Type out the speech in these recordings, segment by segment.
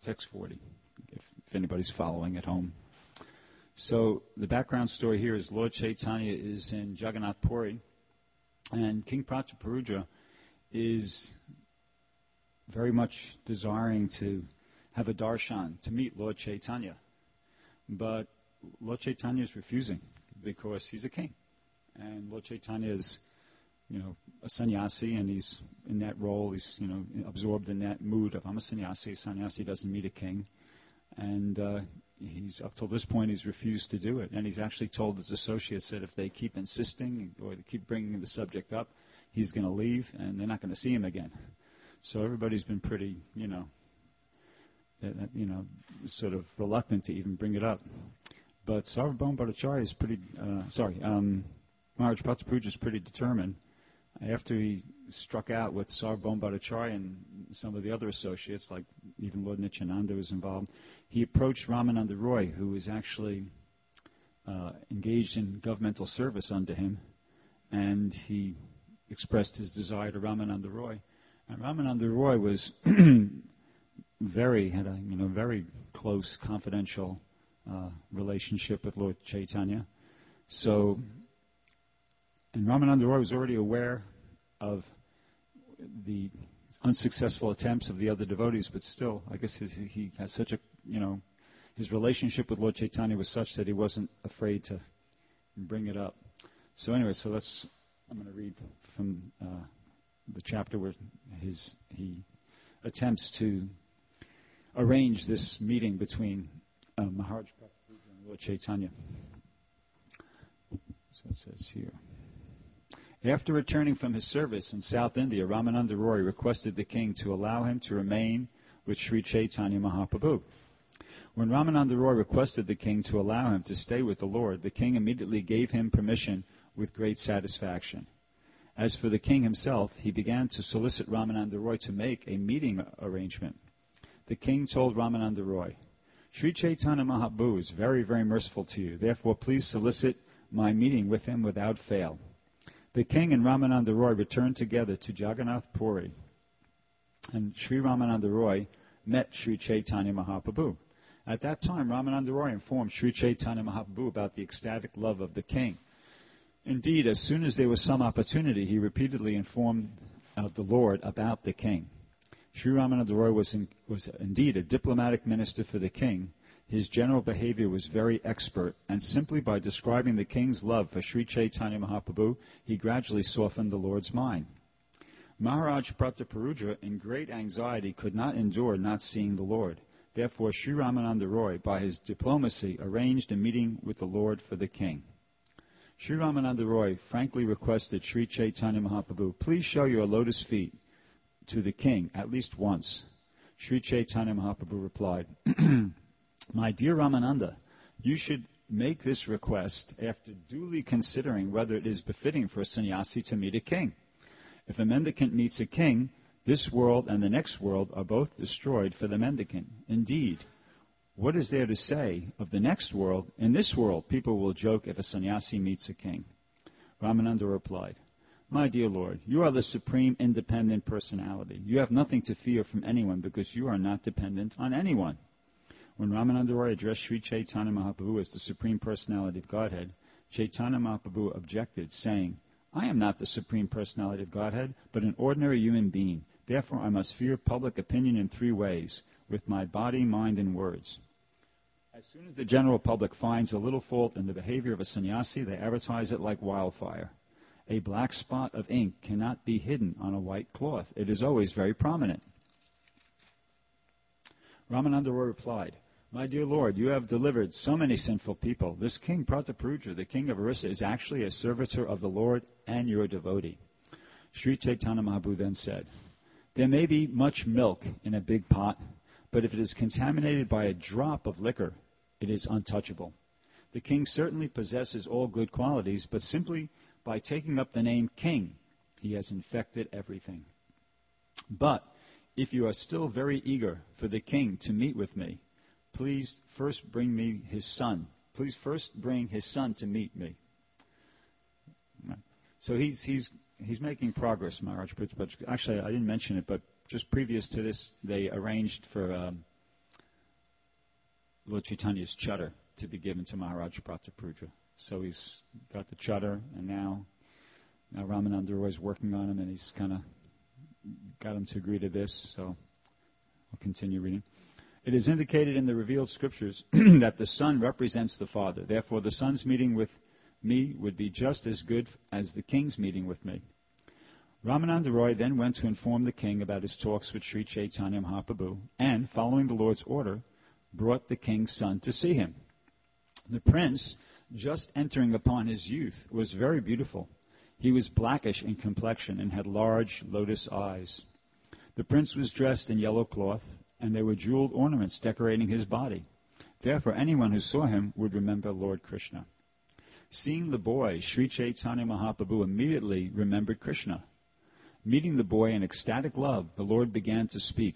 text 40, if anybody's following at home. So the background story here is Lord Chaitanya is in Jagannath Puri, and King Prataparudra is very much desiring to have a darshan, to meet Lord Chaitanya. But Lord Chaitanya is refusing because he's a king. And Lord Chaitanya is, a sannyasi, and he's in that role. He's, absorbed in that mood of, I'm a sannyasi. A sannyasi doesn't meet a king. And he's, up till this point, he's refused to do it. And he's actually told his associates that if they keep insisting or they keep bringing the subject up, he's going to leave and they're not going to see him again. So everybody's been pretty, sort of reluctant to even bring it up. But Sarvabhauma Bhattacharya is Maharaj Prataparudra is pretty determined. After he struck out with Sarvabhauma Bhattacharya and some of the other associates, like even Lord Nityananda was involved, he approached Ramananda Roy, who was actually engaged in governmental service under him, and he expressed his desire to Ramananda Roy. And Ramananda Roy was had a very close, confidential relationship with Lord Chaitanya. So, and Ramananda Roy was already aware of the unsuccessful attempts of the other devotees, but still, I guess he has such a, his relationship with Lord Chaitanya was such that he wasn't afraid to bring it up. So anyway, I'm going to read from the chapter where he attempts to arrange this meeting between Maharaj Prataparudra and Lord Chaitanya. So it says here. After returning from his service in South India, Ramananda Roy requested the king to allow him to remain with Sri Chaitanya Mahaprabhu. When Ramananda Roy requested the king to allow him to stay with the Lord, the king immediately gave him permission with great satisfaction. As for the king himself, he began to solicit Ramananda Roy to make a meeting arrangement. The king told Ramananda Roy, Sri Chaitanya Mahaprabhu is very, very merciful to you. Therefore, please solicit my meeting with him without fail. The king and Ramananda Roy returned together to Jagannath Puri, and Sri Ramananda Roy met Sri Chaitanya Mahaprabhu. At that time, Ramananda Roy informed Sri Chaitanya Mahaprabhu about the ecstatic love of the king. Indeed, as soon as there was some opportunity, he repeatedly informed the Lord about the king. Sri Ramananda Roy was indeed a diplomatic minister for the king. His general behavior was very expert, and simply by describing the king's love for Sri Chaitanya Mahaprabhu, he gradually softened the Lord's mind. Maharaj Prataparudra, in great anxiety, could not endure not seeing the Lord. Therefore, Sri Ramananda Roy, by his diplomacy, arranged a meeting with the Lord for the king. Sri Ramananda Roy frankly requested Sri Chaitanya Mahaprabhu, please show your lotus feet to the king at least once. Sri Chaitanya Mahaprabhu replied, My dear Ramananda, you should make this request after duly considering whether it is befitting for a sannyasi to meet a king. If a mendicant meets a king, this world and the next world are both destroyed for the mendicant. Indeed, what is there to say of the next world? In this world, people will joke if a sannyasi meets a king. Ramananda replied, My dear Lord, you are the supreme independent personality. You have nothing to fear from anyone because you are not dependent on anyone. When Ramananda Roy addressed Sri Chaitanya Mahaprabhu as the Supreme Personality of Godhead, Chaitanya Mahaprabhu objected, saying, I am not the Supreme Personality of Godhead, but an ordinary human being. Therefore, I must fear public opinion in three ways, with my body, mind, and words. As soon as the general public finds a little fault in the behavior of a sannyasi, they advertise it like wildfire. A black spot of ink cannot be hidden on a white cloth. It is always very prominent. Ramananda Roy replied, My dear Lord, you have delivered so many sinful people. This king Prataparudra, the king of Orissa, is actually a servitor of the Lord and your devotee. Sri Chaitanya Mahaprabhu then said, There may be much milk in a big pot, but if it is contaminated by a drop of liquor, it is untouchable. The king certainly possesses all good qualities, but simply by taking up the name king, he has infected everything. But if you are still very eager for the king to meet with me, please first bring me his son. Please first bring his son to meet me. So he's making progress, Maharaj. But actually, I didn't mention it, but just previous to this, they arranged for Lord Chaitanya's chadar to be given to Maharaj Prataparudra. So he's got the chadar, and now Ramananda Roy is working on him, and he's kind of got him to agree to this. So I'll continue reading. It is indicated in the revealed scriptures that the Son represents the Father. Therefore, the Son's meeting with me would be just as good as the King's meeting with me. Ramananda Roy then went to inform the king about his talks with Sri Chaitanya Mahaprabhu, and, following the Lord's order, brought the king's son to see him. The prince, just entering upon his youth, was very beautiful. He was blackish in complexion and had large lotus eyes. The prince was dressed in yellow cloth, and there were jeweled ornaments decorating his body. Therefore, anyone who saw him would remember Lord Krishna. Seeing the boy, Sri Chaitanya Mahaprabhu immediately remembered Krishna. Meeting the boy in ecstatic love, the Lord began to speak.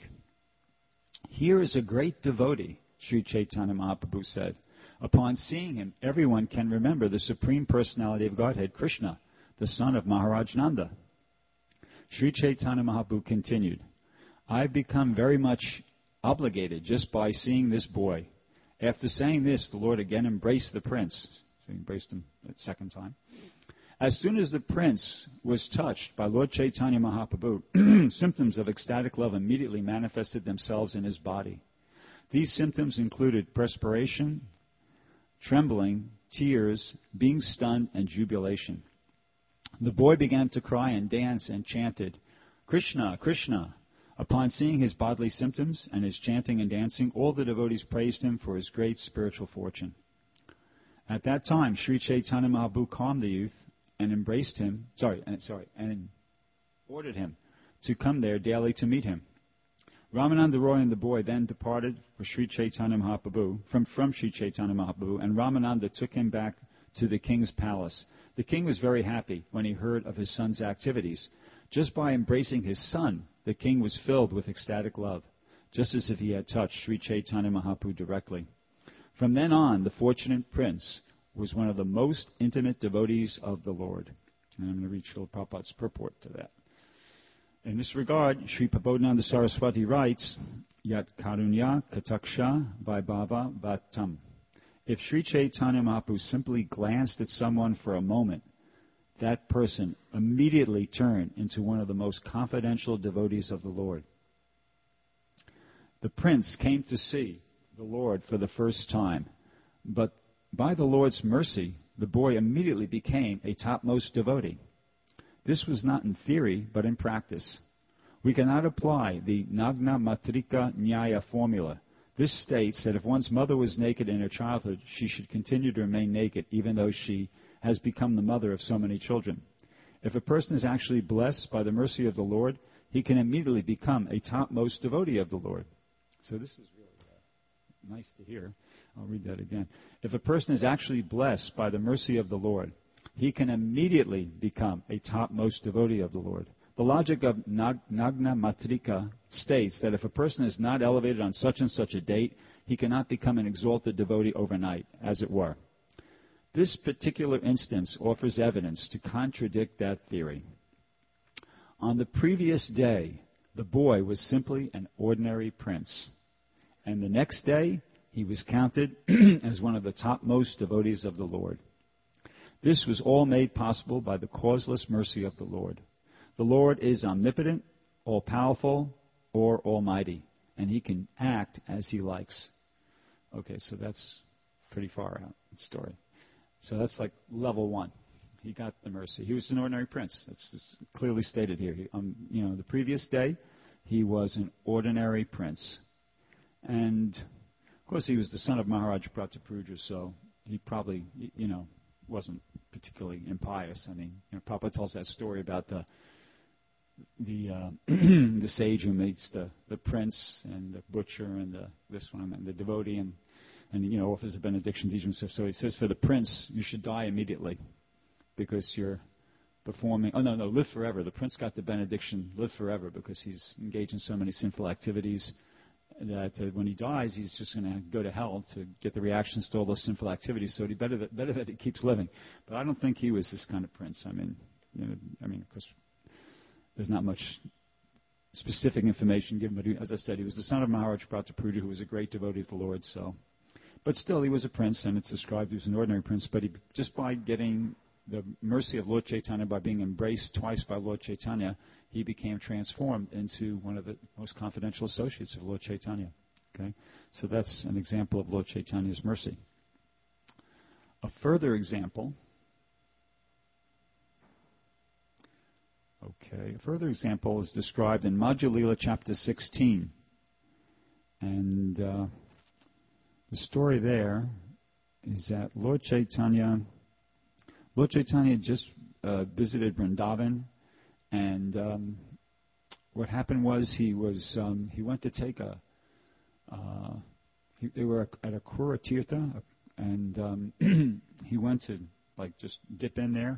Here is a great devotee, Sri Chaitanya Mahaprabhu said. Upon seeing him, everyone can remember the Supreme Personality of Godhead, Krishna, the son of Maharaj Nanda. Sri Chaitanya Mahaprabhu continued, I've become very much obligated just by seeing this boy. After saying this, the Lord again embraced the prince. So he embraced him a second time. As soon as the prince was touched by Lord Chaitanya Mahaprabhu, symptoms of ecstatic love immediately manifested themselves in his body. These symptoms included perspiration, trembling, tears, being stunned, and jubilation. The boy began to cry and dance and chanted, Krishna, Krishna. Upon seeing his bodily symptoms and his chanting and dancing, all the devotees praised him for his great spiritual fortune. At that time, Sri Chaitanya Mahaprabhu calmed the youth and embraced him, and ordered him to come there daily to meet him. Ramananda Roy and the boy then departed for Sri Chaitanya Mahaprabhu, from Sri Chaitanya Mahaprabhu, and Ramananda took him back to the king's palace. The king was very happy when he heard of his son's activities. Just by embracing his son, the king was filled with ecstatic love, just as if he had touched Sri Chaitanya Mahaprabhu directly. From then on, the fortunate prince was one of the most intimate devotees of the Lord. And I'm going to read Srila Prabhupada's purport to that. In this regard, Sri Prabodhananda Saraswati writes, Yat karunya kataksha vaibhava vatam. If Sri Chaitanya Mahaprabhu simply glanced at someone for a moment, that person immediately turned into one of the most confidential devotees of the Lord. The prince came to see the Lord for the first time, but by the Lord's mercy, the boy immediately became a topmost devotee. This was not in theory, but in practice. We cannot apply the Nagna Matrika Nyaya formula. This states that if one's mother was naked in her childhood, she should continue to remain naked, even though she has become the mother of so many children. If a person is actually blessed by the mercy of the Lord, he can immediately become a topmost devotee of the Lord. So this is really nice to hear. I'll read that again. If a person is actually blessed by the mercy of the Lord, he can immediately become a topmost devotee of the Lord. The logic of Nagna Matrika states that if a person is not elevated on such and such a date, he cannot become an exalted devotee overnight, as it were. This particular instance offers evidence to contradict that theory. On the previous day, the boy was simply an ordinary prince, and the next day, he was counted as one of the topmost devotees of the Lord. This was all made possible by the causeless mercy of the Lord. The Lord is omnipotent, all-powerful, or almighty, and he can act as he likes. Okay, so that's pretty far out, the story. So that's like level one. He got the mercy. He was an ordinary prince. That's clearly stated here. The previous day, he was an ordinary prince. And of course, he was the son of Maharaj Prataparudra, so he probably, wasn't particularly impious. I mean, Prabhupada tells that story about the sage who meets the prince and the butcher and this one and the devotee and offers a benediction to each himself. So he says, for the prince, you should die immediately because you're performing. Oh no, live forever. The prince got the benediction, live forever, because he's engaged in so many sinful activities that when he dies, he's just going to go to hell to get the reactions to all those sinful activities. So better that he keeps living. But I don't think he was this kind of prince. I mean, of course, there's not much specific information given, but as I said, he was the son of Maharaj Prataparudra, who was a great devotee of the Lord. So But still, he was a prince, and it's described he was an ordinary prince. But just by getting the mercy of Lord Chaitanya, by being embraced twice by Lord Chaitanya, he became transformed into one of the most confidential associates of Lord Chaitanya. Okay? So that's an example of Lord Chaitanya's mercy. A further example is described in Madhya Lila chapter 16. And the story there is that Lord Chaitanya just visited Vrindavan, and what happened was he went to take they were at a Kura Tirtha, and he went to just dip in there,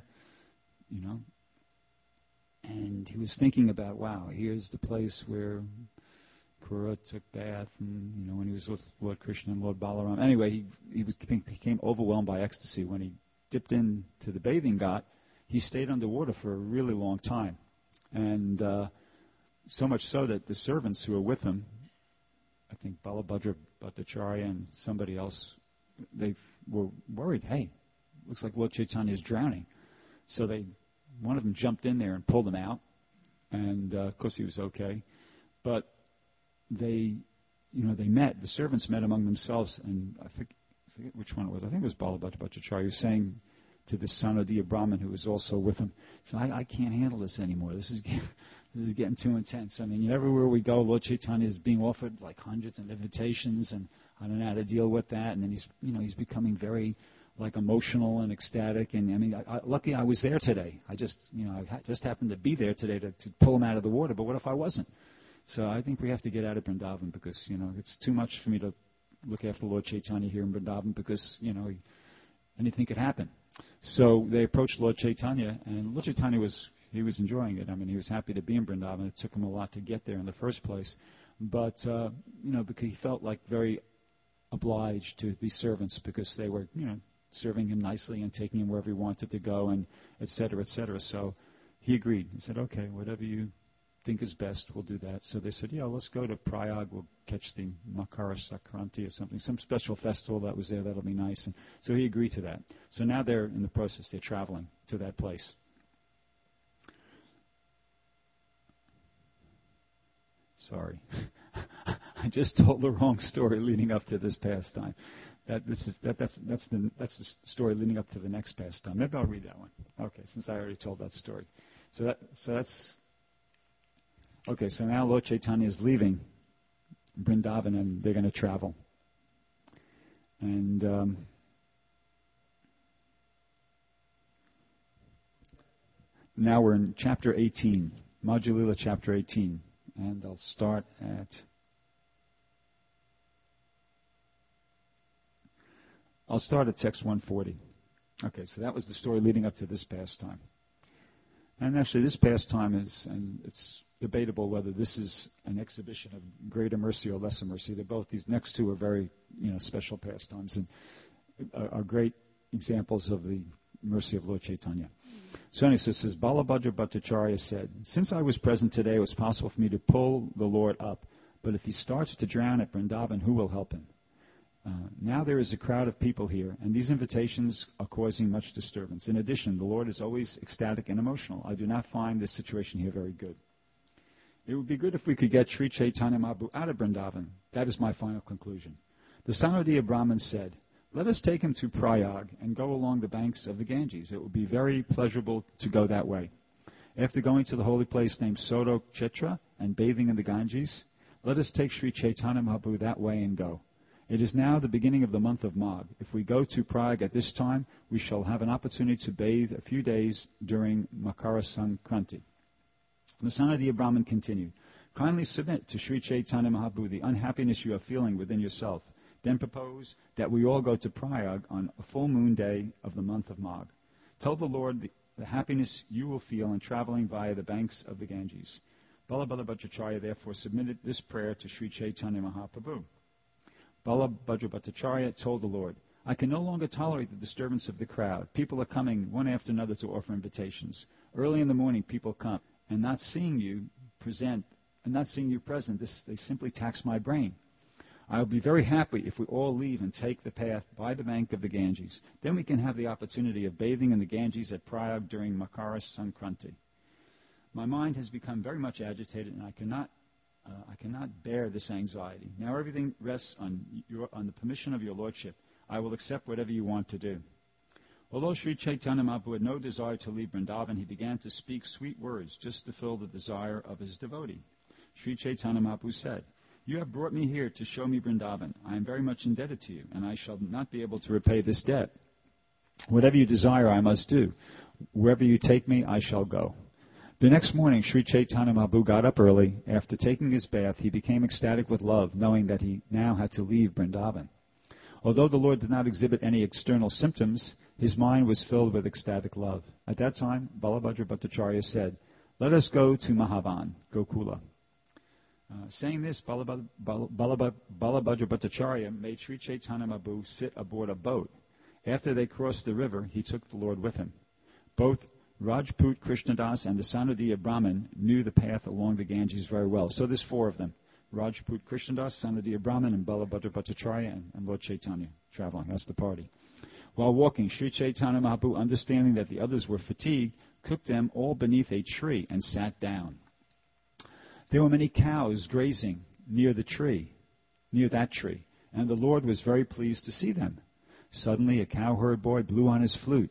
and he was thinking about, wow, here's the place where Kura took bath, and when he was with Lord Krishna and Lord Balaram. Anyway, he became overwhelmed by ecstasy. When he dipped into the bathing ghat, he stayed underwater for a really long time, and so much so that the servants who were with him, I think Balabhadra Bhattacharya and somebody else, they were worried. Hey, looks like Lord Chaitanya is drowning. So one of them jumped in there and pulled him out, and of course he was okay. But the servants met among themselves, and I forget which one it was. I think it was Balabhadra Bhattacharya, was saying to the son of the Brahmin who was also with him, so I can't handle this anymore. This is getting too intense. I mean, everywhere we go, Lord Chaitanya is being offered hundreds of invitations, and I don't know how to deal with that. And then he's becoming very emotional and ecstatic. And I mean, lucky I was there today. I just happened to be there today to pull him out of the water. But what if I wasn't? So I think we have to get out of Vrindavan, because it's too much for me to look after Lord Chaitanya here in Vrindavan, because anything could happen. So they approached Lord Chaitanya, and Lord Chaitanya was enjoying it. I mean, he was happy to be in Vrindavan. It took him a lot to get there in the first place, but because he felt very obliged to these servants, because they were serving him nicely and taking him wherever he wanted to go, and et cetera, et cetera. So he agreed. He said, okay, whatever you think is best, we'll do that. So they said, yeah, let's go to Prayag. We'll catch the Makara Sankranti or something, some special festival that was there. That'll be nice. And so he agreed to that. So now they're in the process. They're traveling to that place. Sorry. I just told the wrong story leading up to this pastime. That's the story leading up to the next pastime. Maybe I'll read that one. Okay, since I already told that story. So that's okay. So now Lord Chaitanya is leaving Vrindavan, and they're going to travel. And now we're in chapter 18, Madhya Lila chapter 18, and I'll start at text 140. Okay, so that was the story leading up to this pastime. And actually, this pastime it's debatable whether this is an exhibition of greater mercy or lesser mercy. These next two are very, special pastimes and are great examples of the mercy of Lord Chaitanya. So anyway, it says, Balabhadra Bhattacharya said, since I was present today, it was possible for me to pull the Lord up, but if he starts to drown at Vrindavan, who will help him? Now there is a crowd of people here, and these invitations are causing much disturbance. In addition, the Lord is always ecstatic and emotional. I do not find this situation here very good. It would be good if we could get Sri Chaitanya Mahaprabhu out of Vrindavan. That is my final conclusion. The Sanodiya Brahmin said, let us take him to Prayag and go along the banks of the Ganges. It would be very pleasurable to go that way. After going to the holy place named Sodok Chetra and bathing in the Ganges, let us take Sri Chaitanya Mahaprabhu that way and go. It is now the beginning of the month of Magh. If we go to Prague at this time, we shall have an opportunity to bathe a few days during Makara Sankranti. The Sanodiya Brahmin continued, kindly submit to Sri Chaitanya Mahaprabhu the unhappiness you are feeling within yourself. Then propose that we all go to Prayag on a full moon day of the month of Magh. Tell the Lord the happiness you will feel in traveling via the banks of the Ganges. Balabhadra Bhattacharya therefore submitted this prayer to Sri Chaitanya Mahaprabhu. Balabhadra Bhattacharya told the Lord, I can no longer tolerate the disturbance of the crowd. People are coming one after another to offer invitations. Early in the morning, people come, and not seeing you present, they simply tax my brain. I will be very happy if we all leave and take the path by the bank of the Ganges. Then we can have the opportunity of bathing in the Ganges at Prayag during Makara Sankranti. My mind has become very much agitated, and I cannot bear this anxiety. Now everything rests on the permission of your Lordship. I will accept whatever you want to do." Although Sri Chaitanya Mahaprabhu had no desire to leave Vrindavan, he began to speak sweet words just to fill the desire of his devotee. Sri Chaitanya Mahaprabhu said, "You have brought me here to show me Vrindavan. I am very much indebted to you, and I shall not be able to repay this debt. Whatever you desire, I must do. Wherever you take me, I shall go." The next morning, Sri Chaitanya Mahaprabhu got up early. After taking his bath, he became ecstatic with love, knowing that he now had to leave Vrindavan. Although the Lord did not exhibit any external symptoms, his mind was filled with ecstatic love. At that time, Balabhadra Bhattacharya said, "Let us go to Mahavan, Gokula." Saying this, Balabhadra Bhattacharya made Sri Chaitanya Mahaprabhu sit aboard a boat. After they crossed the river, he took the Lord with him. Both Rajput Krishnadas and the Sanodiya Brahmin knew the path along the Ganges very well. So there's four of them: Rajput Krishnadas, Sanodiya Brahmin, and Balabhadra Bhattacharya, and Lord Chaitanya traveling. That's the party. While walking, Sri Chaitanya Mahaprabhu, understanding that the others were fatigued, took them all beneath a tree and sat down. There were many cows grazing near that tree, and the Lord was very pleased to see them. Suddenly, a cowherd boy blew on his flute.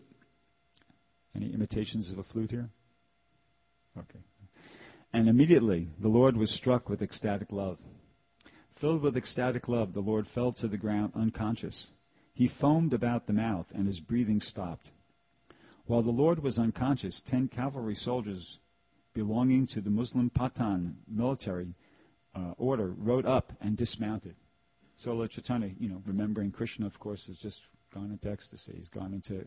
Any imitations of a flute here? Okay. And immediately, the Lord was struck with ecstatic love. Filled with ecstatic love, the Lord fell to the ground unconscious. He foamed about the mouth, and his breathing stopped. While the Lord was unconscious, 10 cavalry soldiers belonging to the Muslim Pathan military order rode up and dismounted. So Lord Chaitanya, remembering Krishna, of course, has just gone into ecstasy. He's gone into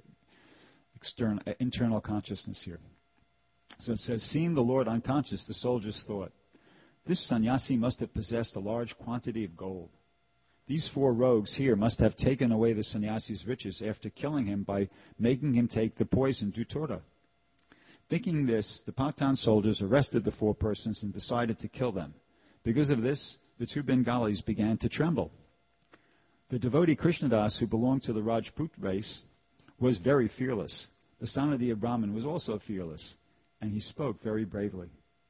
internal consciousness here. So it says, seeing the Lord unconscious, the soldiers thought, "This sannyasi must have possessed a large quantity of gold. These 4 rogues here must have taken away the sannyasi's riches after killing him by making him take the poison Dutora." Thinking this, the Pathan soldiers arrested the 4 persons and decided to kill them. Because of this, the 2 Bengalis began to tremble. The devotee Krishnadas, who belonged to the Rajput race, was very fearless. The Sanodiya Brahmin was also fearless, and he spoke very bravely.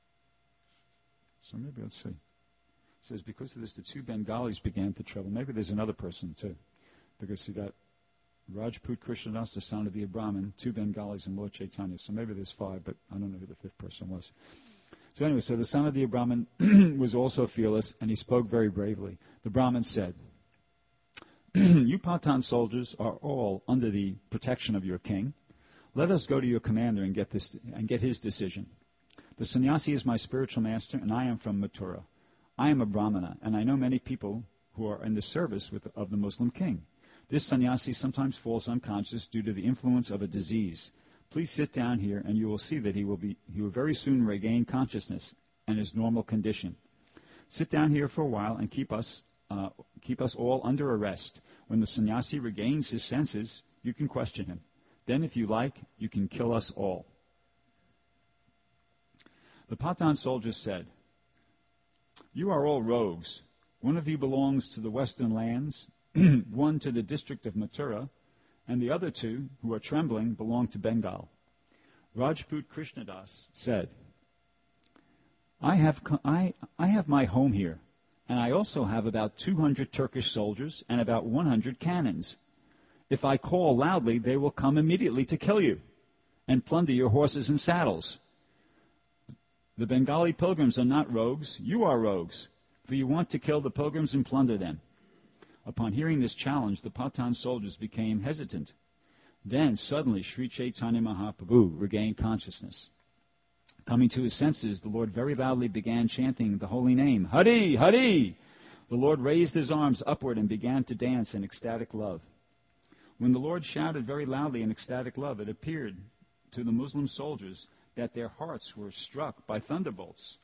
So maybe let's see. It says, because of this, the 2 Bengalis began to tremble. Maybe there's another person too. Because you got Rajput Krishnadas, the Sanodiya Brahmin, 2 Bengalis, and Lord Chaitanya. So maybe there's 5, but I don't know who the 5th person was. So anyway, so the Sanodiya Brahmin was also fearless, and he spoke very bravely. The Brahmin said, "You Pathan soldiers are all under the protection of your king. Let us go to your commander and get his decision. The sannyasi is my spiritual master, and I am from Mathura. I am a Brahmana, and I know many people who are in the service of the Muslim king. This sannyasi sometimes falls unconscious due to the influence of a disease. Please sit down here, and you will see that he will very soon regain consciousness and his normal condition. Sit down here for a while and keep us all under arrest. When the sannyasi regains his senses, you can question him. Then, if you like, you can kill us all." The Pathan soldiers said, "You are all rogues. One of you belongs to the western lands, one to the district of Mathura, and the other 2, who are trembling, belong to Bengal." Rajput Krishnadas said, I have my home here, and I also have about 200 Turkish soldiers and about 100 cannons. If I call loudly, they will come immediately to kill you and plunder your horses and saddles. The Bengali pilgrims are not rogues. You are rogues, for you want to kill the pilgrims and plunder them." Upon hearing this challenge, the Pathan soldiers became hesitant. Then, suddenly, Sri Chaitanya Mahaprabhu regained consciousness. Coming to his senses, the Lord very loudly began chanting the holy name, "Hari, Hari!" The Lord raised his arms upward and began to dance in ecstatic love. When the Lord shouted very loudly in ecstatic love, it appeared to the Muslim soldiers that their hearts were struck by thunderbolts.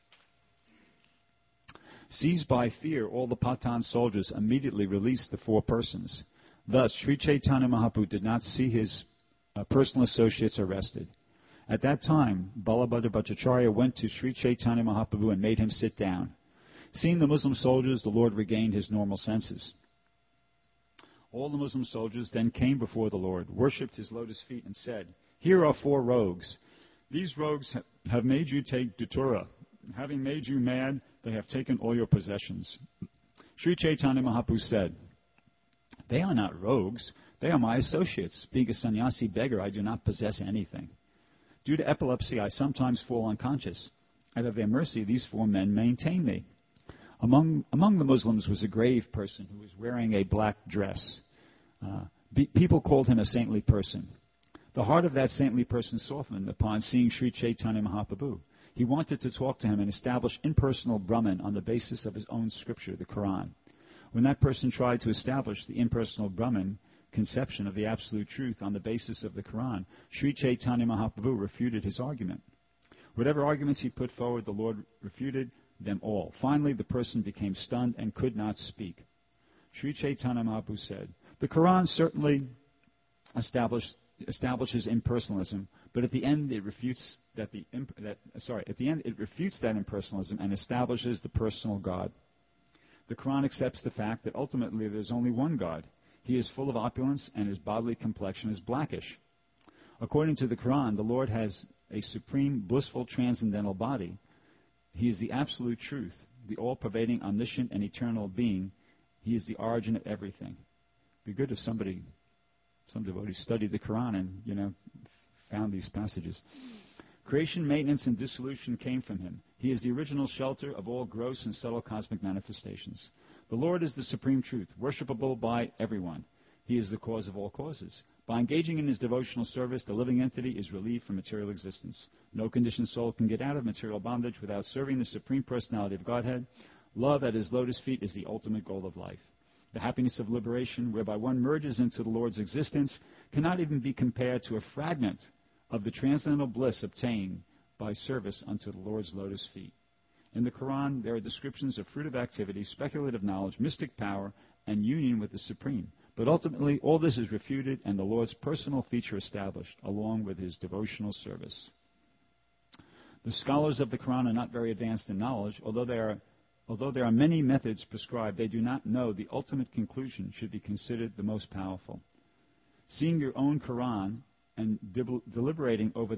Seized by fear, all the Pathan soldiers immediately released the 4 persons. Thus, Sri Chaitanya Mahaprabhu did not see his personal associates arrested. At that time, Balabhadra Bhattacharya went to Sri Chaitanya Mahaprabhu and made him sit down. Seeing the Muslim soldiers, the Lord regained his normal senses. All the Muslim soldiers then came before the Lord, worshipped his lotus feet, and said, "Here are 4 rogues. These rogues have made you take datura. Having made you mad, they have taken all your possessions." Sri Chaitanya Mahaprabhu said, "They are not rogues. They are my associates. Being a sannyasi beggar, I do not possess anything. Due to epilepsy, I sometimes fall unconscious. Out of their mercy, these 4 men maintain me." Among the Muslims was a grave person who was wearing a black dress. People called him a saintly person. The heart of that saintly person softened upon seeing Sri Chaitanya Mahaprabhu. He wanted to talk to him and establish impersonal Brahman on the basis of his own scripture, the Quran. When that person tried to establish the impersonal Brahman conception of the absolute truth on the basis of the Quran, Sri Chaitanya Mahaprabhu refuted his argument. Whatever arguments he put forward, the Lord refuted them all. Finally, the person became stunned and could not speak. Sri Chaitanya Mahaprabhu said, "The Quran certainly establishes impersonalism, but at the end it refutes that impersonalism and establishes the personal God. The Quran accepts the fact that ultimately there is only one God. He is full of opulence and his bodily complexion is blackish. According to the Quran, the Lord has a supreme, blissful, transcendental body. He is the absolute truth, the all-pervading, omniscient, and eternal being. He is the origin of everything." It'd be good if some devotees studied the Quran and, found these passages. Creation, maintenance, and dissolution came from him. He is the original shelter of all gross and subtle cosmic manifestations. The Lord is the supreme truth, worshipable by everyone. He is the cause of all causes. By engaging in his devotional service, the living entity is relieved from material existence. No conditioned soul can get out of material bondage without serving the Supreme Personality of Godhead. Love at his lotus feet is the ultimate goal of life. The happiness of liberation, whereby one merges into the Lord's existence, cannot even be compared to a fragment of the transcendental bliss obtained by service unto the Lord's lotus feet. In the Quran, there are descriptions of fruitive activity, speculative knowledge, mystic power, and union with the Supreme. But ultimately, all this is refuted and the Lord's personal feature established, along with his devotional service. The scholars of the Quran are not very advanced in knowledge. Although there are many methods prescribed, they do not know the ultimate conclusion should be considered the most powerful. Seeing your own Quran and deliberating over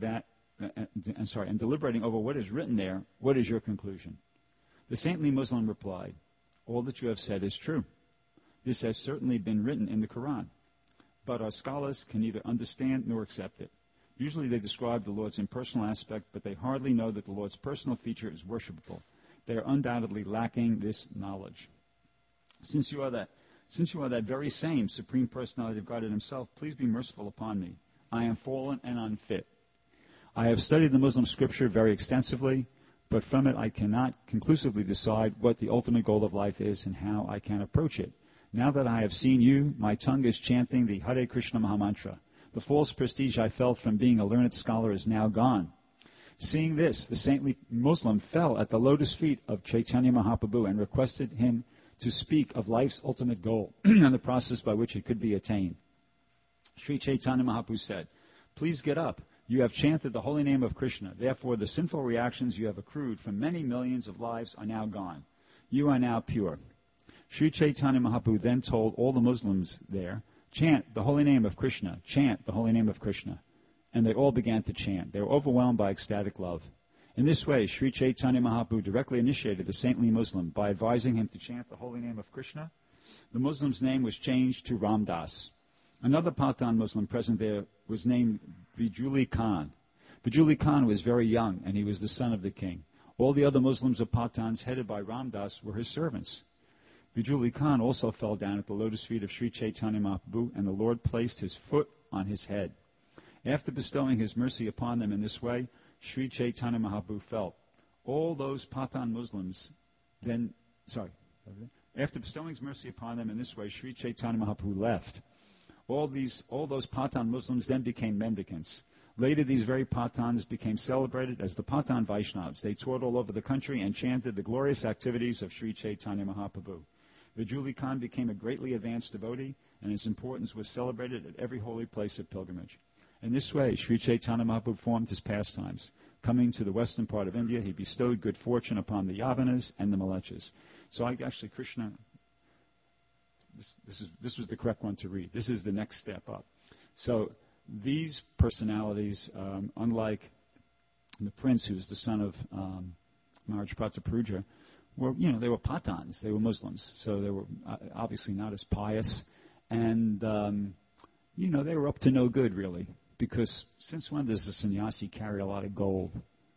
what is written there, what is your conclusion? The saintly Muslim replied, "All that you have said is true. This has certainly been written in the Quran, but our scholars can neither understand nor accept it. Usually they describe the Lord's impersonal aspect, but they hardly know that the Lord's personal feature is worshipable. They are undoubtedly lacking this knowledge. Since you are that very same Supreme Personality of God himself, please be merciful upon me. I am fallen and unfit. I have studied the Muslim scripture very extensively, but from it I cannot conclusively decide what the ultimate goal of life is and how I can approach it. Now that I have seen you, my tongue is chanting the Hare Krishna Mahamantra. The false prestige I felt from being a learned scholar is now gone." Seeing this, the saintly Muslim fell at the lotus feet of Chaitanya Mahaprabhu and requested him to speak of life's ultimate goal and the process by which it could be attained. Sri Chaitanya Mahaprabhu said, "Please get up. You have chanted the holy name of Krishna. Therefore, the sinful reactions you have accrued from many millions of lives are now gone. You are now pure." Sri Chaitanya Mahaprabhu then told all the Muslims there, "Chant the holy name of Krishna, chant the holy name of Krishna." And they all began to chant. They were overwhelmed by ecstatic love. In this way, Sri Chaitanya Mahaprabhu directly initiated the saintly Muslim by advising him to chant the holy name of Krishna. The Muslim's name was changed to Ramdas. Another Pathan Muslim present there was named Bijuli Khan. Bijuli Khan was very young, and he was the son of the king. All the other Muslims of Pathans, headed by Ramdas, were his servants. Bijuli Khan also fell down at the lotus feet of Sri Chaitanya Mahaprabhu, and the Lord placed his foot on his head. After bestowing his mercy upon them in this way, Sri Chaitanya Mahaprabhu felt. All those Pathan Muslims after bestowing his mercy upon them in this way, Sri Chaitanya Mahaprabhu left. All those Pathan Muslims then became mendicants. Later, these very Pathans became celebrated as the Pathan Vaishnavas. They toured all over the country and chanted the glorious activities of Sri Chaitanya Mahaprabhu. Vijuli Khan became a greatly advanced devotee, and his importance was celebrated at every holy place of pilgrimage. In this way, Sri Chaitanya Mahaprabhu formed his pastimes. Coming to the western part of India, he bestowed good fortune upon the Yavanas and the Malechas. So actually, Krishna, this was the correct one to read. This is the next step up. So these personalities, unlike the prince, who was the son of Maharaj Prataparudra, they were Pathans, they were Muslims, so they were obviously not as pious, and they were up to no good really, because since when does a sannyasi carry a lot of gold?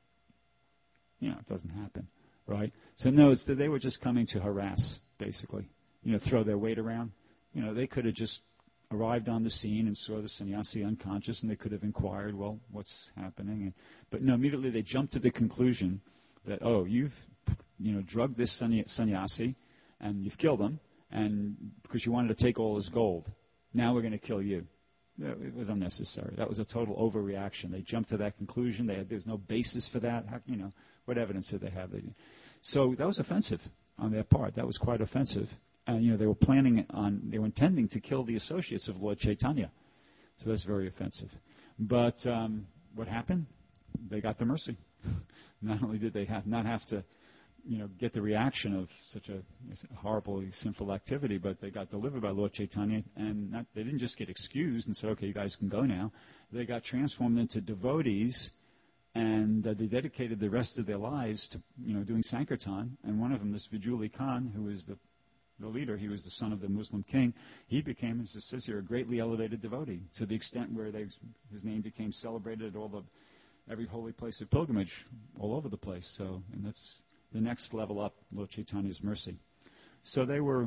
It doesn't happen, right? So no, they were just coming to harass, basically, throw their weight around. They could have just arrived on the scene and saw the sannyasi unconscious, and they could have inquired, well, what's happening? But no, immediately they jumped to the conclusion that, oh, you've drugged this sannyasi, and you've killed him, and because you wanted to take all his gold. Now we're going to kill you. It was unnecessary. That was a total overreaction. They jumped to that conclusion. There's no basis for that. What evidence did they have? So that was offensive on their part. That was quite offensive. And they were intending to kill the associates of Lord Chaitanya. So that's very offensive. But what happened? They got the mercy. Not only did they not have to get the reaction of such a horribly sinful activity, but they got delivered by Lord Chaitanya, and they didn't just get excused and said, okay, you guys can go now. They got transformed into devotees, and they dedicated the rest of their lives to doing Sankirtan. And one of them, this Vijuli Khan, who was the leader, he was the son of the Muslim king, he became, as it says here, a greatly elevated devotee, to the extent where his name became celebrated at every holy place of pilgrimage all over the place. So, and that's the next level up, Lord Chaitanya's mercy. So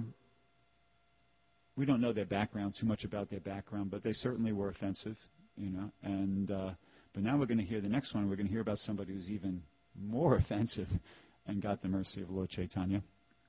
we don't know their background, too much about their background, but they certainly were offensive, and but now we're going to hear the next one. We're going to hear about somebody who's even more offensive and got the mercy of Lord Chaitanya.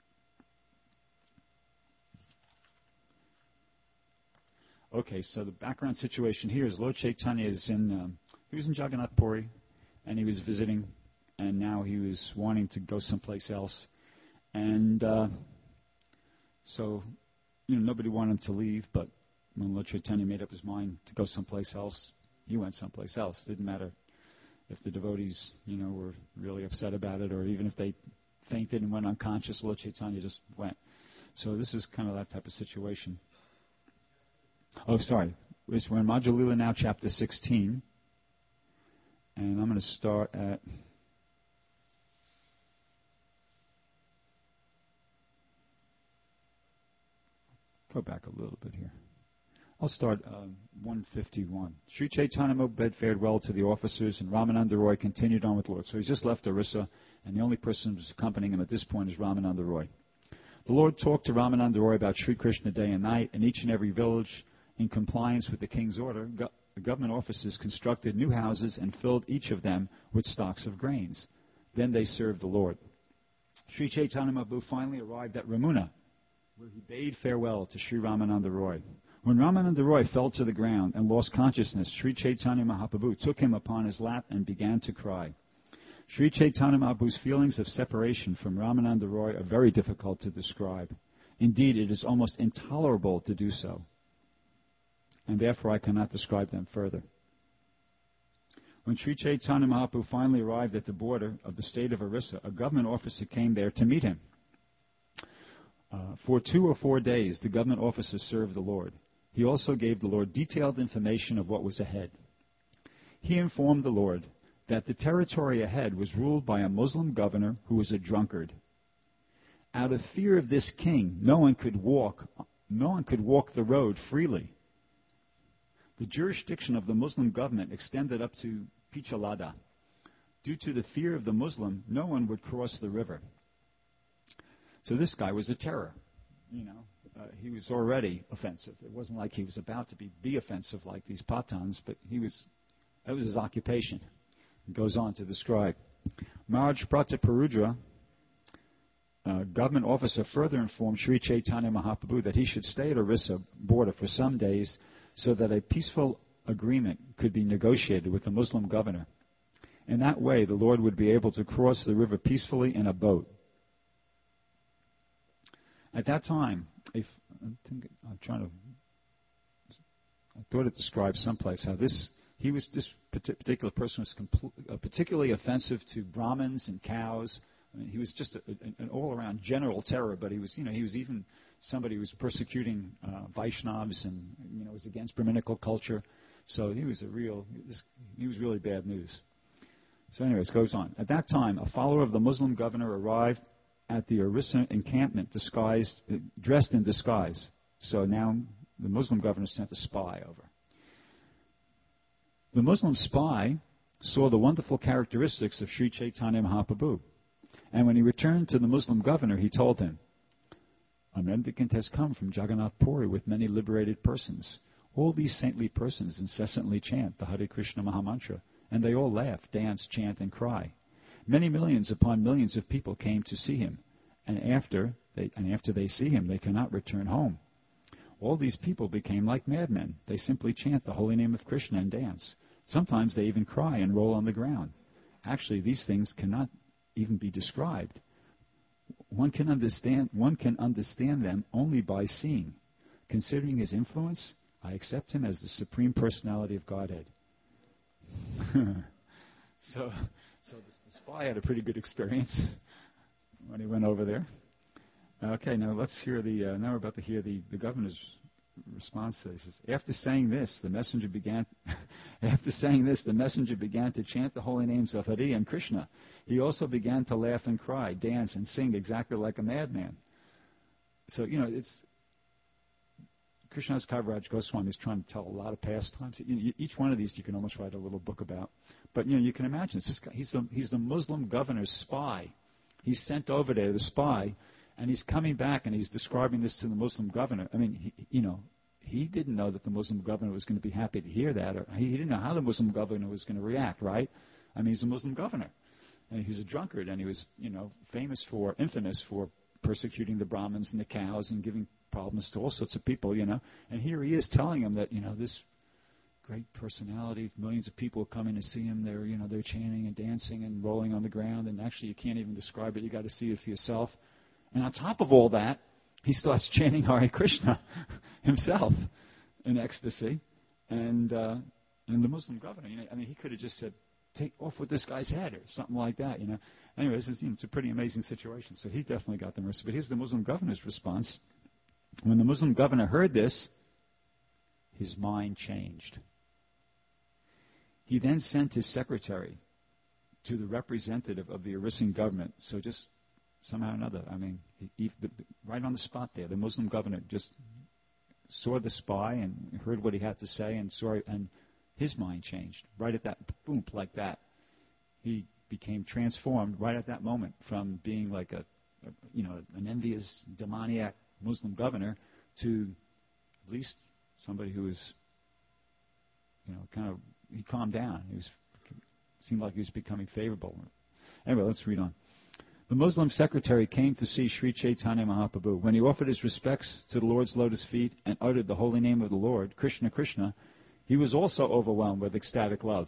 Okay, so the background situation here is Lord Chaitanya is he was in Jagannath Puri, and he was visiting, and now he was wanting to go someplace else. And so, nobody wanted him to leave, but when Lord Chaitanya made up his mind to go someplace else, he went someplace else. It didn't matter if the devotees, were really upset about it, or even if they fainted and went unconscious, Lord Chaitanya just went. So this is kind of that type of situation. Oh, sorry. We're in Madhya Lila now, chapter 16. And I'm going to start at... Go back a little bit here. I'll start 151. Sri Chaitanya Mahaprabhu fared well to the officers, and Ramananda Roy continued on with Lord. So he's just left Orissa, and the only person who's accompanying him at this point is Ramananda Roy. The Lord talked to Ramananda Roy about Sri Krishna day and night, and each and every village, in compliance with the king's order, the government officers constructed new houses and filled each of them with stocks of grains. Then they served the Lord. Sri Chaitanya Mahaprabhu finally arrived at Ramuna, where he bade farewell to Sri Ramananda Roy. When Ramananda Roy fell to the ground and lost consciousness, Sri Chaitanya Mahaprabhu took him upon his lap and began to cry. Sri Chaitanya Mahaprabhu's feelings of separation from Ramananda Roy are very difficult to describe. Indeed, it is almost intolerable to do so, and therefore I cannot describe them further. When Sri Chaitanya Mahaprabhu finally arrived at the border of the state of Orissa, a government officer came there to meet him. For 2 or 4 days, the government officer served the Lord. He also gave the Lord detailed information of what was ahead. He informed the Lord that the territory ahead was ruled by a Muslim governor who was a drunkard. Out of fear of this king, no one could walk the road freely. The jurisdiction of the Muslim government extended up to Pichalada. Due to the fear of the Muslim, no one would cross the river. So this guy was a terror. He was already offensive. It wasn't like he was about to be offensive like these Pathans, but that was his occupation. He goes on to describe. Maharaj Prataparudra, government officer, further informed Sri Chaitanya Mahaprabhu that he should stay at Orissa border for some days so that a peaceful agreement could be negotiated with the Muslim governor. In that way, the Lord would be able to cross the river peacefully in a boat. At that time, I thought it describes someplace how this This particular person was particularly offensive to Brahmins and cows. I mean, he was just an all-around general terror, but he was even somebody who was persecuting Vaishnavas and, was against Brahminical culture. So he was really bad news. So anyways, it goes on. At that time, a follower of the Muslim governor arrived at the Orissa encampment dressed in disguise. So now the Muslim governor sent a spy over. The Muslim spy saw the wonderful characteristics of Sri Chaitanya Mahaprabhu. And when he returned to the Muslim governor, he told him, "A mendicant has come from Jagannath Puri with many liberated persons. All these saintly persons incessantly chant the Hare Krishna Mahamantra, and they all laugh, dance, chant, and cry. Many millions upon millions of people came to see him, and after they see him, they cannot return home. All these people became like madmen. They simply chant the holy name of Krishna and dance. Sometimes they even cry and roll on the ground. Actually, these things cannot even be described. One can understand them only by seeing. Considering his influence, I accept him as the Supreme Personality of Godhead." So the spy had a pretty good experience when he went over there. Okay, now let's hear now we're about to hear the governor's response to this. After saying this, the messenger began to chant the holy names of Hare and Krishna. He also began to laugh and cry, dance, and sing exactly like a madman. So, it's Krishnadas Kaviraj Goswami is trying to tell a lot of pastimes. Each one of these you can almost write a little book about. But, you can imagine, he's the Muslim governor's spy. He's sent over there, the spy, and he's coming back and he's describing this to the Muslim governor. I mean, he didn't know that the Muslim governor was going to be happy to hear that, or he didn't know how the Muslim governor was going to react, right? I mean, he's a Muslim governor, and he was a drunkard, and he was, infamous for persecuting the Brahmins and the cows and giving problems to all sorts of people, And here he is telling him that, this great personality, millions of people coming to see him. They're chanting and dancing and rolling on the ground, and actually you can't even describe it. You got to see it for yourself. And on top of all that, he starts chanting Hare Krishna himself in ecstasy. And the Muslim governor, he could have just said, "Take off with this guy's head," or something like that, Anyway, it's a pretty amazing situation. So he definitely got the mercy. But here's the Muslim governor's response. When the Muslim governor heard this, his mind changed. He then sent his secretary to the representative of the Orissan government. So just somehow or another, right on the spot there, the Muslim governor just saw the spy and heard what he had to say and his mind changed right at that, boom, like that. He became transformed right at that moment from being like an envious, demoniac Muslim governor to at least somebody who was, he calmed down. Seemed like he was becoming favorable. Anyway, let's read on. The Muslim secretary came to see Sri Chaitanya Mahaprabhu. When he offered his respects to the Lord's lotus feet and uttered the holy name of the Lord, Krishna Krishna, he was also overwhelmed with ecstatic love.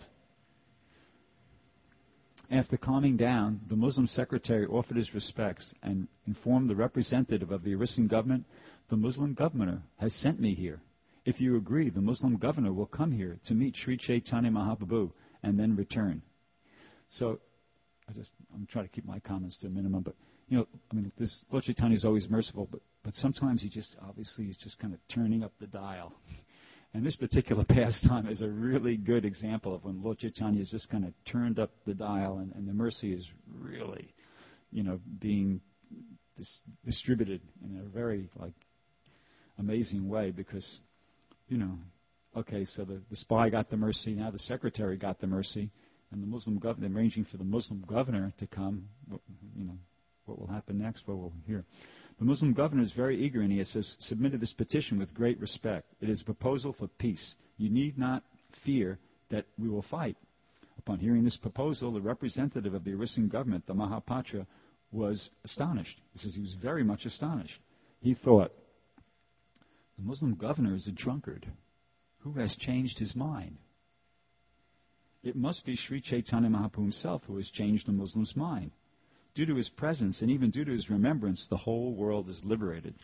After calming down, the Muslim secretary offered his respects and informed the representative of the Orissan government, "The Muslim governor has sent me here. If you agree, the Muslim governor will come here to meet Sri Chaitanya Mahaprabhu and then return." So, I'm trying to keep my comments to a minimum, but, this Lord Chaitanya is always merciful, but sometimes he's just kind of turning up the dial. And this particular pastime is a really good example of when Lord Chaitanya has just kind of turned up the dial and the mercy is really, being distributed in a very, amazing way because, okay, so the spy got the mercy, now the secretary got the mercy, and the Muslim governor, arranging for the Muslim governor to come, what will happen next? Well, we'll hear. The Muslim governor is very eager, and he has submitted this petition with great respect. It is a proposal for peace. You need not fear that we will fight. Upon hearing this proposal, the representative of the Orissan government, the Mahapatra, was astonished. He says he was very much astonished. He thought, the Muslim governor is a drunkard. Who has changed his mind? It must be Sri Chaitanya Mahaprabhu himself who has changed the Muslim's mind. Due to his presence and even due to his remembrance, the whole world is liberated.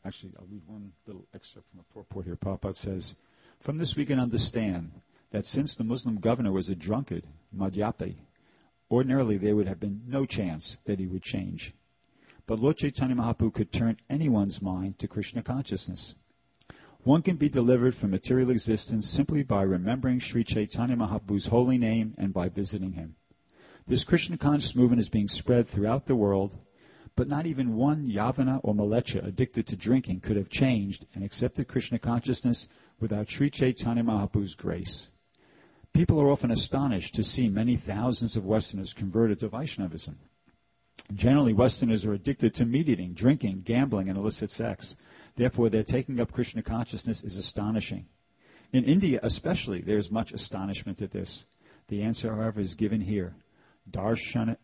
Actually, I'll read one little excerpt from a purport here. Prabhupada says, "From this we can understand that since the Muslim governor was a drunkard, Madhyapi, ordinarily there would have been no chance that he would change. But Lord Chaitanya Mahaprabhu could turn anyone's mind to Krishna consciousness. One can be delivered from material existence simply by remembering Sri Chaitanya Mahaprabhu's holy name and by visiting him. This Krishna conscious movement is being spread throughout the world, but not even one Yavana or Malecha addicted to drinking could have changed and accepted Krishna consciousness without Sri Chaitanya Mahaprabhu's grace. People are often astonished to see many thousands of Westerners converted to Vaishnavism. Generally, Westerners are addicted to meat eating, drinking, gambling, and illicit sex. Therefore, their taking up Krishna consciousness is astonishing. In India especially, there is much astonishment at this. The answer, however, is given here. Darshana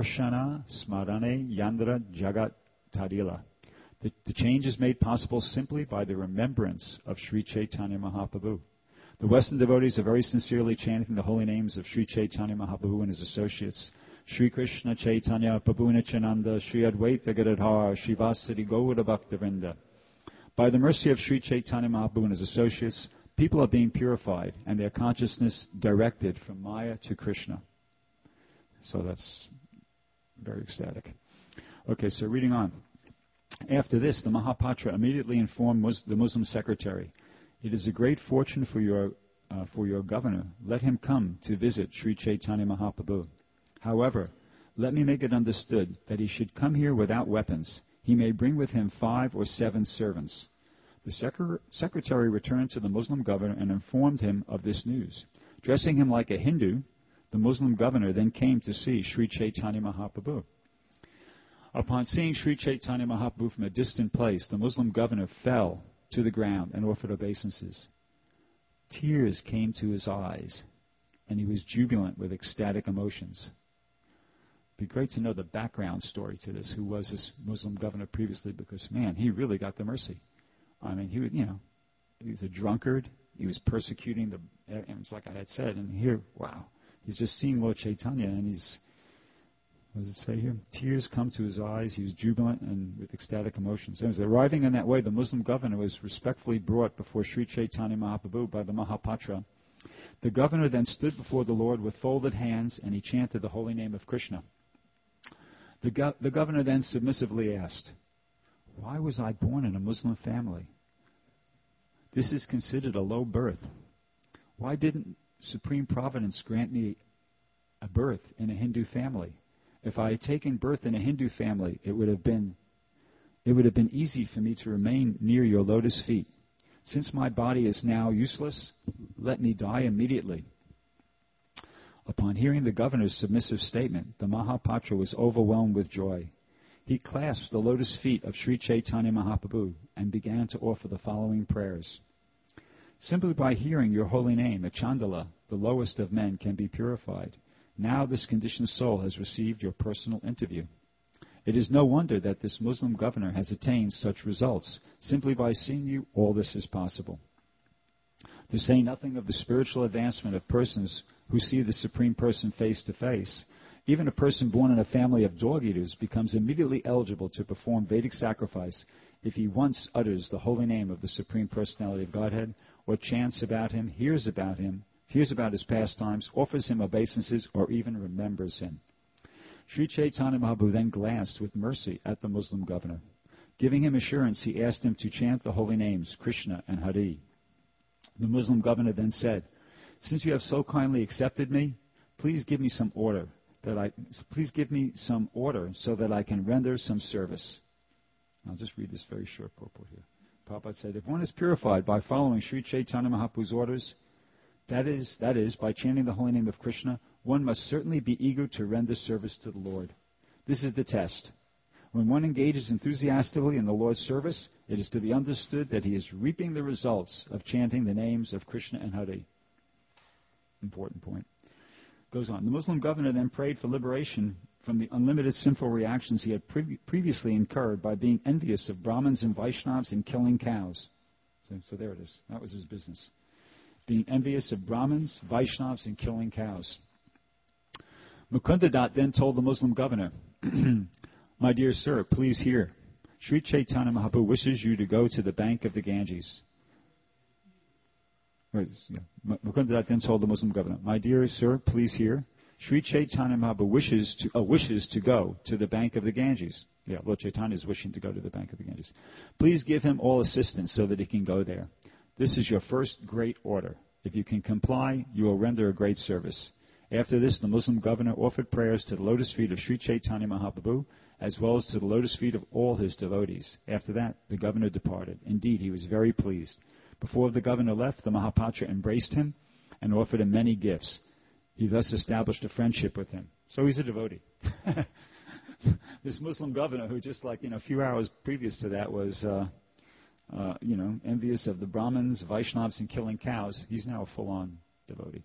smarane yandra jagat tadila. The change is made possible simply by the remembrance of Sri Chaitanya Mahaprabhu. The Western devotees are very sincerely chanting the holy names of Sri Chaitanya Mahaprabhu and his associates. Sri Krishna Chaitanya Prabhu Nityananda, Sri Advaita Gadadhar, Shivasati Gaura Bhaktivinoda. By the mercy of Sri Chaitanya Mahaprabhu and his associates, people are being purified and their consciousness directed from Maya to Krishna. So that's very ecstatic. Okay, so reading on. After this, the Mahapatra immediately informed the Muslim secretary, "It is a great fortune for your governor. Let him come to visit Sri Chaitanya Mahaprabhu. However, let me make it understood that he should come here without weapons. He may bring with him 5 or 7 servants." The secretary returned to the Muslim governor and informed him of this news. Dressing him like a Hindu, the Muslim governor then came to see Sri Chaitanya Mahaprabhu. Upon seeing Sri Chaitanya Mahaprabhu from a distant place, the Muslim governor fell to the ground and offered obeisances. Tears came to his eyes, and he was jubilant with ecstatic emotions. It would be great to know the background story to this. Who was this Muslim governor previously? Because, man, he really got the mercy. I mean, he was a drunkard. He was persecuting and it's like I had said, and here, wow, he's just seeing Lord Chaitanya, and what does it say here? Tears come to his eyes. He was jubilant and with ecstatic emotions. As arriving in that way, the Muslim governor was respectfully brought before Sri Chaitanya Mahaprabhu by the Mahapatra. The governor then stood before the Lord with folded hands, and he chanted the holy name of Krishna. The governor then submissively asked, "Why was I born in a Muslim family? This is considered a low birth. Why didn't Supreme Providence grant me a birth in a Hindu family? If I had taken birth in a Hindu family, it would have been easy for me to remain near your lotus feet. Since my body is now useless, let me die immediately." Upon hearing the governor's submissive statement, the Mahapatra was overwhelmed with joy. He clasped the lotus feet of Sri Chaitanya Mahaprabhu and began to offer the following prayers. "Simply by hearing your holy name, a Chandala, the lowest of men, can be purified. Now this conditioned soul has received your personal interview. It is no wonder that this Muslim governor has attained such results. Simply by seeing you, all this is possible. To say nothing of the spiritual advancement of persons who see the Supreme Person face to face, even a person born in a family of dog-eaters becomes immediately eligible to perform Vedic sacrifice if he once utters the holy name of the Supreme Personality of Godhead, or chants about him, hears about his pastimes, offers him obeisances, or even remembers him." Sri Chaitanya Mahaprabhu then glanced with mercy at the Muslim governor. Giving him assurance, he asked him to chant the holy names, Krishna and Hari. The Muslim governor then said, "Since you have so kindly accepted me, please give me some order so that I can render some service." I'll just read this very short purport here. Prabhupada said, "If one is purified by following Sri Chaitanya Mahaprabhu's orders, that is, by chanting the holy name of Krishna, one must certainly be eager to render service to the Lord. This is the test. When one engages enthusiastically in the Lord's service, it is to be understood that he is reaping the results of chanting the names of Krishna and Hari." Important point. Goes on. The Muslim governor then prayed for liberation from the unlimited sinful reactions he had previously incurred by being envious of Brahmins and Vaishnavas and killing cows. So there it is. That was his business. Being envious of Brahmins, Vaishnavas, and killing cows. Mukundadat then told the Muslim governor, "My dear sir, please hear. Sri Chaitanya Mahaprabhu wishes you to go to the bank of the Ganges. Mukunda then told the Muslim governor, "My dear sir, please hear. Sri Chaitanya Mahaprabhu wishes to go to the bank of the Ganges." Yeah, Lord Chaitanya is wishing to go to the bank of the Ganges. "Please give him all assistance so that he can go there. This is your first great order. If you can comply, you will render a great service." After this, the Muslim governor offered prayers to the lotus feet of Sri Chaitanya Mahaprabhu, as well as to the lotus feet of all his devotees. After that, the governor departed. Indeed, he was very pleased. Before the governor left, the Mahapatra embraced him and offered him many gifts. He thus established a friendship with him. So he's a devotee. This Muslim governor, who just a few hours previous to that was, envious of the Brahmins, Vaishnavas, and killing cows, he's now a full-on devotee.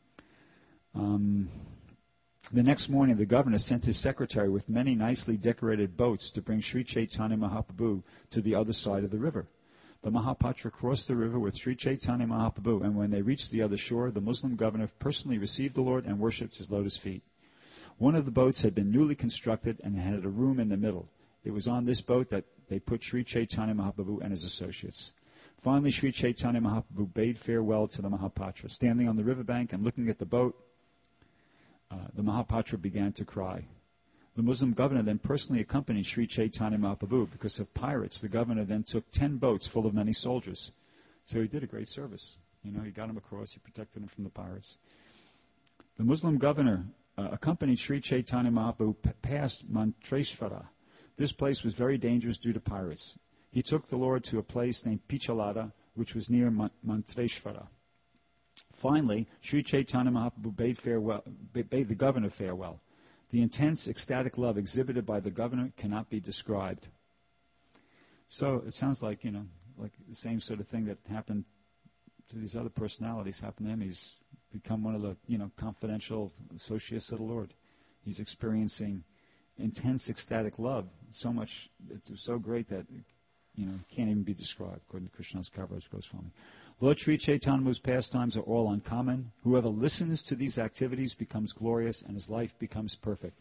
The next morning, the governor sent his secretary with many nicely decorated boats to bring Sri Chaitanya Mahaprabhu to the other side of the river. The Mahapatra crossed the river with Sri Chaitanya Mahaprabhu, and when they reached the other shore, the Muslim governor personally received the Lord and worshipped his lotus feet. One of the boats had been newly constructed and had a room in the middle. It was on this boat that they put Sri Chaitanya Mahaprabhu and his associates. Finally, Sri Chaitanya Mahaprabhu bade farewell to the Mahapatra. Standing on the riverbank and looking at the boat, the Mahapatra began to cry. The Muslim governor then personally accompanied Sri Chaitanya Mahaprabhu. Because of pirates, the governor then took 10 boats full of many soldiers. So he did a great service. He got him across. He protected him from the pirates. The Muslim governor accompanied Sri Chaitanya Mahaprabhu past Mantreshvara. This place was very dangerous due to pirates. He took the Lord to a place named Pichalada, which was near Mantreshvara. Finally, Sri Chaitanya Mahaprabhu bade the governor farewell. The intense, ecstatic love exhibited by the governor cannot be described. So it sounds like the same sort of thing that happened to these other personalities happened to him. He's become one of the, confidential associates of the Lord. He's experiencing intense, ecstatic love. So much, it's so great that, can't even be described, according to Krishna's Kaviraj Goswami. Lord Sri Chaitanya's pastimes are all uncommon. Whoever listens to these activities becomes glorious and his life becomes perfect.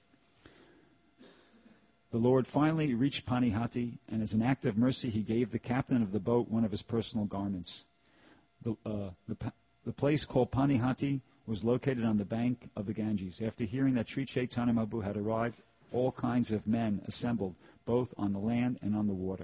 The Lord finally reached Panihati, and as an act of mercy, he gave the captain of the boat one of his personal garments. The place called Panihati was located on the bank of the Ganges. After hearing that Sri Chaitanya Mahaprabhu had arrived, all kinds of men assembled, both on the land and on the water.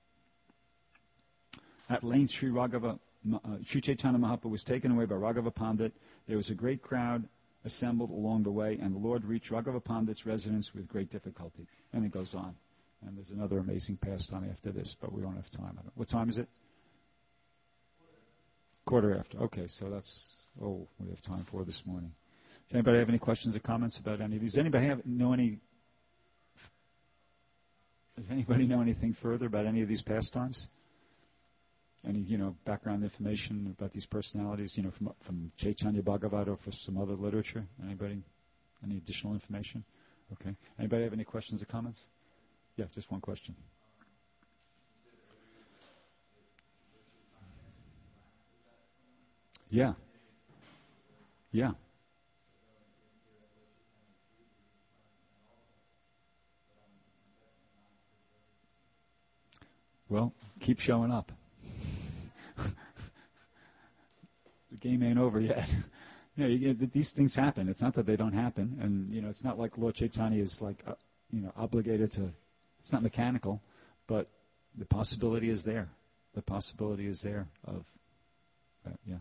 At length, Sri Chaitanya Mahaprabhu was taken away by Raghava Pandit. There was a great crowd assembled along the way, and the Lord reached Raghava Pandit's residence with great difficulty. And it goes on. And there's another amazing pastime after this, but we don't have time. What time is it? Quarter after. Okay, so that's all we have time for this morning. Does anybody have any questions or comments about any of these? Does anybody know anything further about any of these pastimes? Any, background information about these personalities, from Chaitanya Bhagavat or from some other literature? Anybody? Any additional information? Okay. Anybody have any questions or comments? Yeah, just one question. Yeah. Yeah. Well, keep showing up. The game ain't over yet. These things happen. It's not that they don't happen, and it's not like Lord Chaitanya is obligated to. It's not mechanical, but the possibility is there. The possibility is there of, yeah.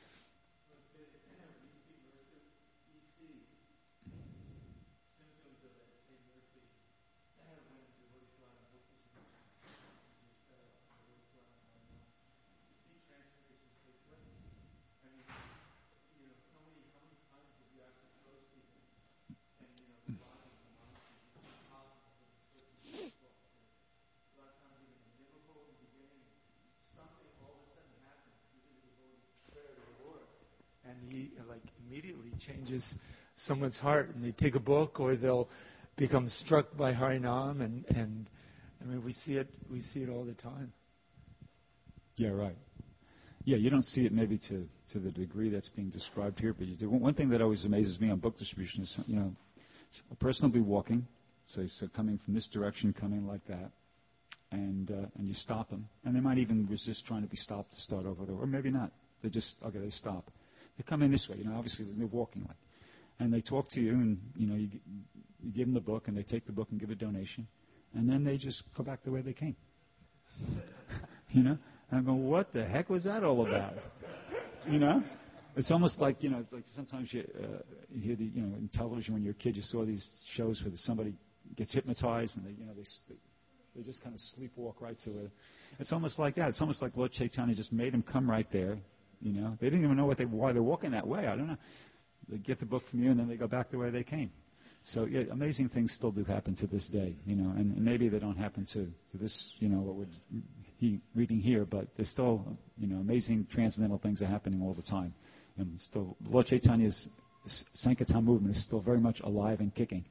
And he immediately changes someone's heart, and they take a book, or they'll become struck by Harinam, and I mean we see it all the time. Yeah, right. Yeah, you don't see it maybe to the degree that's being described here, but you do. One thing that always amazes me on book distribution is, a person will be walking, so coming from this direction, coming like that, and you stop them, and they might even resist trying to be stopped to start over, or maybe not. They just they stop. They come in this way, obviously they're walking like, and they talk to you, and you give them the book, and they take the book and give a donation, and then they just go back the way they came. And I go, what the heck was that all about? It's almost like like sometimes you hear in television when you're a kid, you saw these shows where somebody gets hypnotized and they just kind of sleepwalk right to it. It's almost like that. It's almost like Lord Chaitanya just made them come right there. They didn't even know why they're walking that way. I don't know. They get the book from you and then they go back the way they came. So amazing things still do happen to this day. And maybe they don't happen to this what we're reading here, but there's still amazing transcendental things are happening all the time. And still, Lord Chaitanya's Sankirtan movement is still very much alive and kicking.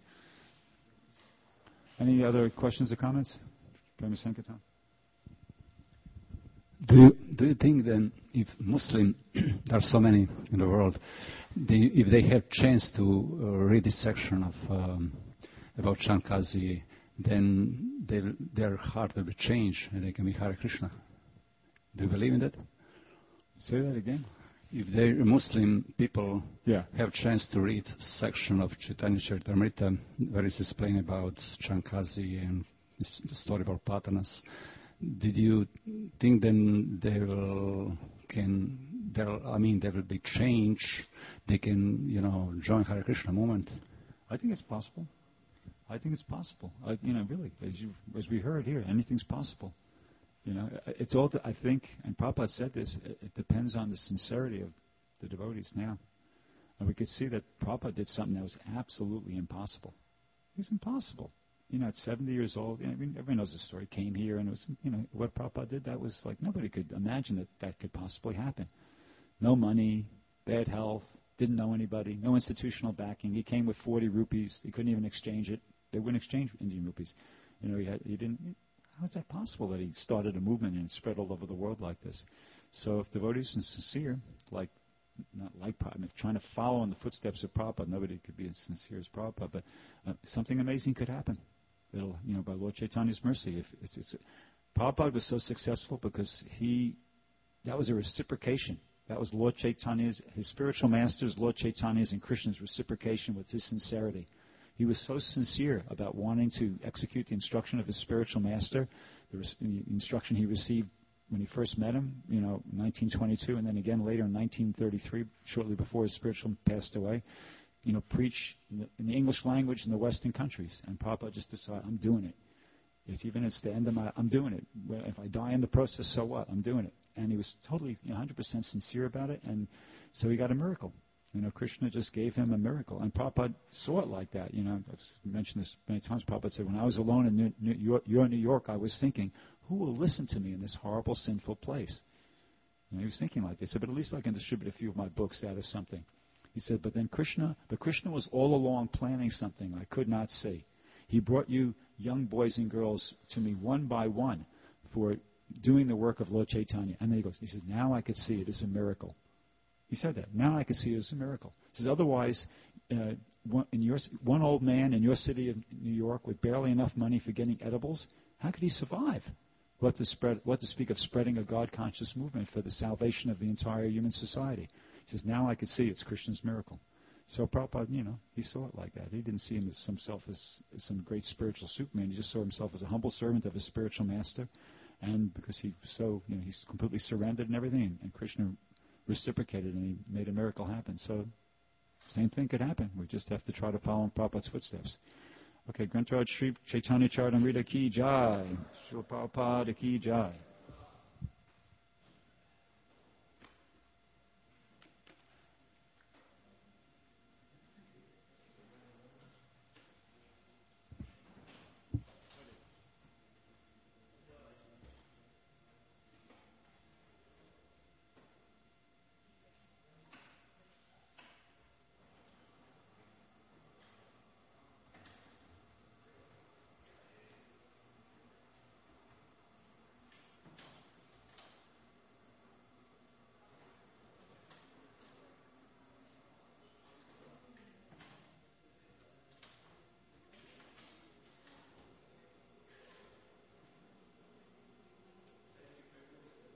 Any other questions or comments? Prema Sankirtan? Do you think then, if Muslim, there are so many in the world, if they have chance to read this section of about Shankazi, then their heart will be changed and they can be Hare Krishna? Do you believe in that? Say that again. If the Muslim people have chance to read section of Chaitanya Charitamrita where it's explained about Shankazi and the story about Patanas, did you think then they will be changed? They can join Hare Krishna movement. I think it's possible. Really, as we heard here, anything's possible. It's all. I think, and Prabhupada said this. It depends on the sincerity of the devotees now. And we could see that Prabhupada did something that was absolutely impossible. It was impossible. At 70 years old, everyone knows the story. Came here, and it was, what Prabhupada did. That was like nobody could imagine that could possibly happen. No money, bad health, didn't know anybody, no institutional backing. He came with 40 rupees. He couldn't even exchange it. They wouldn't exchange Indian rupees. He didn't. How is that possible that he started a movement and it spread all over the world like this? So if devotees are sincere, not like Prabhupada, trying to follow in the footsteps of Prabhupada, nobody could be as sincere as Prabhupada, but something amazing could happen. It'll, by Lord Chaitanya's mercy. Prabhupada was so successful because that was a reciprocation. That was Lord Chaitanya's, his spiritual masters, Lord Chaitanya's and Krishna's reciprocation with his sincerity. He was so sincere about wanting to execute the instruction of his spiritual master, the instruction he received when he first met him, in 1922, and then again later in 1933, shortly before his spiritual passed away, preach in the English language in the Western countries. And Prabhupada just decided, I'm doing it. Even it's the end of I'm doing it. If I die in the process, so what? I'm doing it. And he was totally 100% sincere about it, and so he got a miracle. Krishna just gave him a miracle. And Prabhupada saw it like that. I've mentioned this many times. Prabhupada said, when I was alone in New York, I was thinking, who will listen to me in this horrible, sinful place? He was thinking like this. He said, but at least I can distribute a few of my books out of something. He said, but Krishna was all along planning something I could not see. He brought you young boys and girls to me one by one for doing the work of Lord Chaitanya. And then he said, now I could see it as a miracle. He said that. Now I can see it as a miracle. He says, otherwise, one old man in your city of New York with barely enough money for getting edibles, how could he survive? What to speak of spreading a God-conscious movement for the salvation of the entire human society? He says, now I can see it's Krishna's miracle. So Prabhupada, he saw it like that. He didn't see himself as some great spiritual superman. He just saw himself as a humble servant of his spiritual master. And because he's completely surrendered and everything, and Krishna reciprocated and he made a miracle happen. So same thing could happen. We just have to try to follow in Prabhupada's footsteps. Okay, Grantaraj Sri Chaitanya Charitamrita ki jai. Srila Prabhupada ki jai.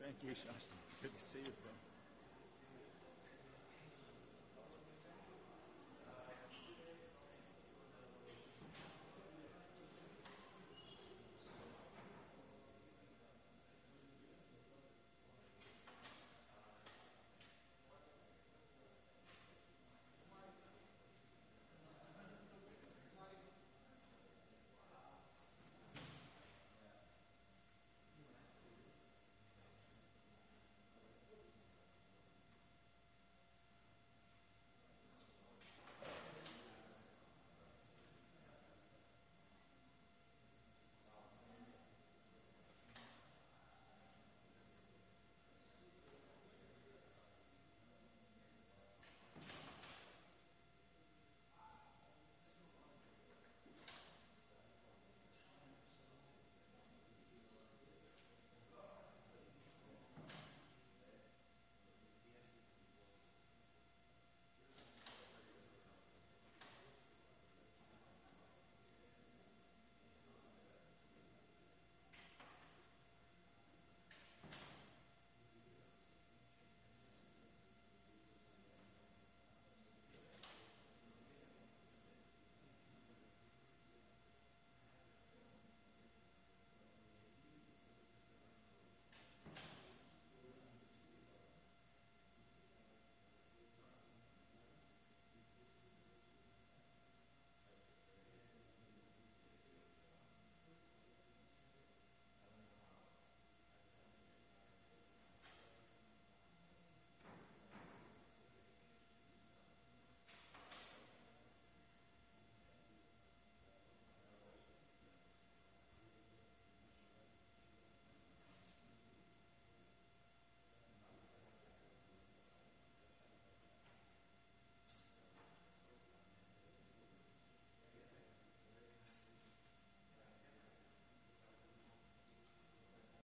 Thank you, Shasta. Good to see you, bro.